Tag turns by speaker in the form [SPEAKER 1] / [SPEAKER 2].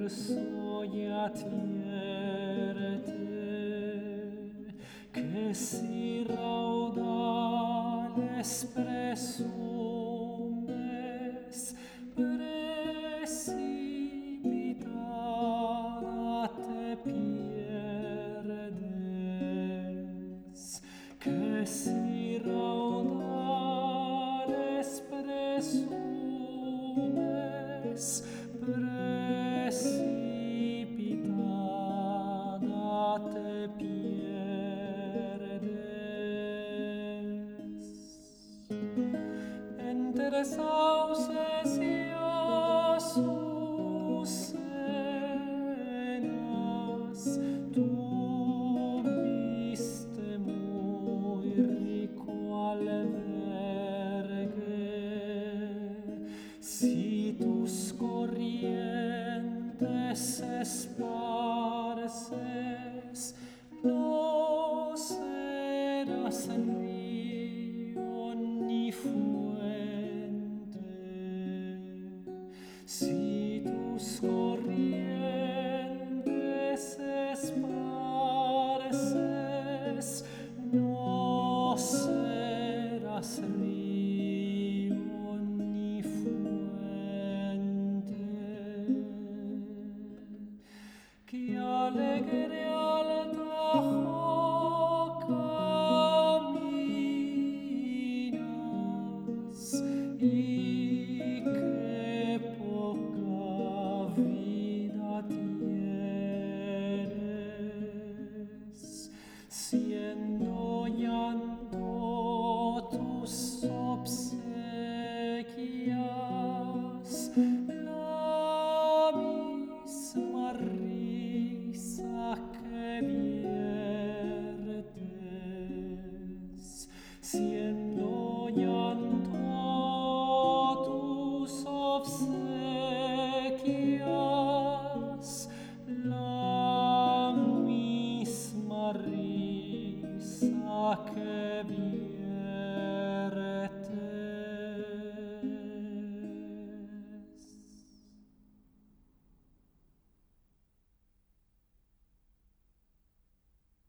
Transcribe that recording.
[SPEAKER 1] verso y advierte que si raudales presumes, precipitada te pierdes, que si raudales presumes, precipitada te pierdes. Entre sauces y azucenas tuviste muy rico albergue. Si tus corrientes se esparces, no serás río ni fuente. Si tus corrientes se esparces, no serás río ni fuente. Qué alegre